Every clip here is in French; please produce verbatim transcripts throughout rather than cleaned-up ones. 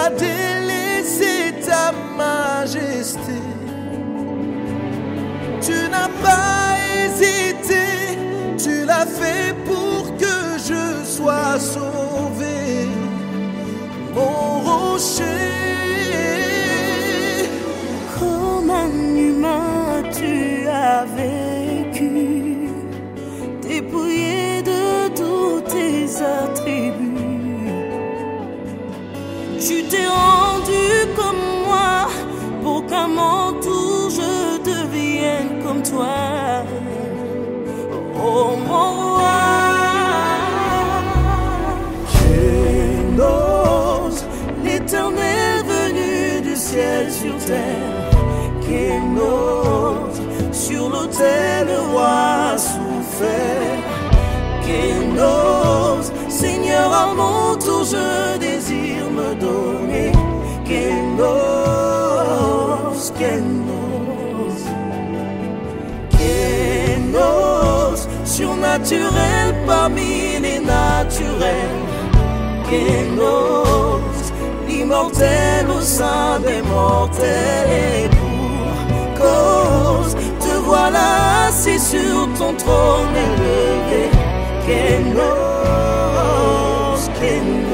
as délaissé ta majesté. Tu n'as pas hésité, tu l'as fait pour que je sois sauvé. Mon rocher, comme un humain tu as vécu, dépouillé de tous tes attributs. Tu t'es rendu comme moi pour qu'à mon tour je devienne comme toi. Oh mon roi, Kénos, l'Éternel venu du ciel sur terre. Kénos, Sur l'autel le roi a souffert. Kénos, Seigneur, à mon tour je désire me donner. Kénos, Kénos, Kénos, surnaturel parmi les naturels. Kénos, l'immortel au sein des mortels. Et pour cause, te voilà assis sur ton trône élevé. Kénos, Kénos.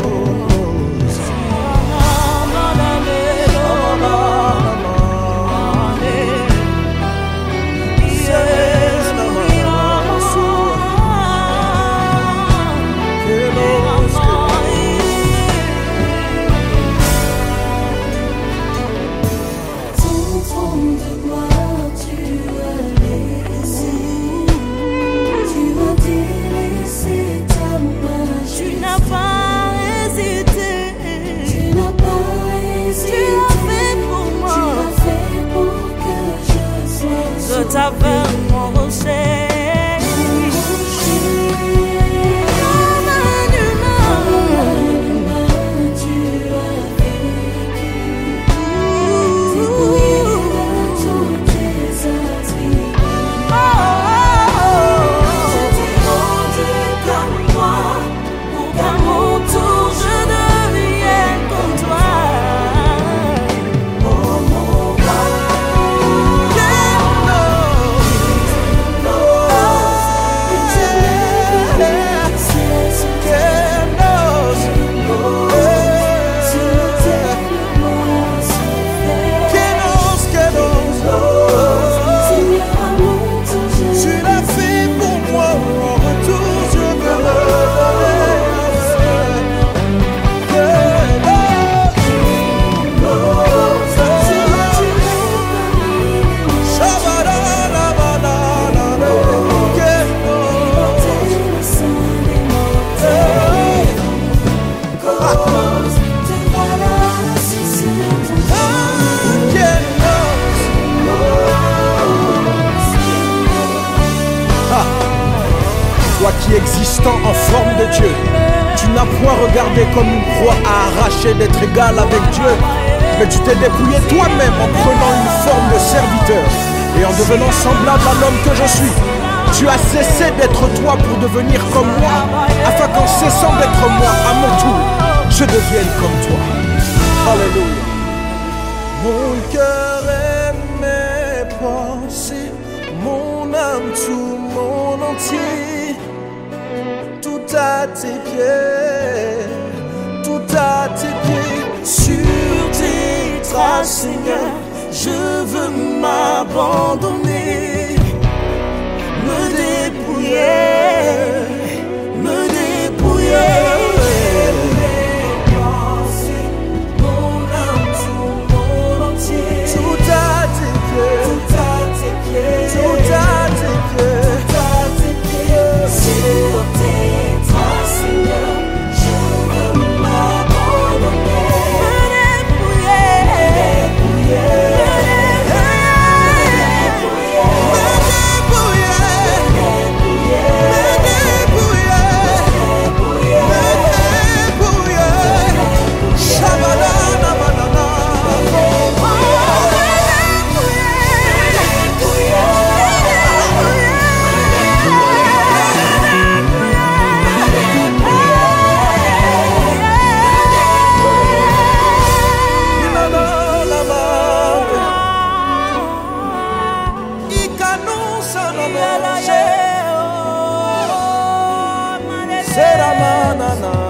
Je t'avais mon rocher. Comme un humain, tu as vécu, dépouillé de tous tes attributs. Je t'ai rendu comme moi, pour qu'à mon tour je devienne comme toi. Toi qui existant en forme de Dieu, tu n'as point regardé comme une proie à arracher d'être égal avec Dieu, mais tu t'es dépouillé toi-même en prenant une forme de serviteur et en devenant semblable à l'homme que je suis. Tu as cessé d'être toi pour devenir comme moi, afin qu'en cessant d'être moi, à mon tour, je devienne comme toi. Alléluia. Mon cœur et mes pensées, mon âme, tout mon entier, tout à tes pieds, tout à tes pieds. Sur tes traces, Seigneur, je veux m'abandonner, me dépouiller, me dépouiller. Yeah. na na.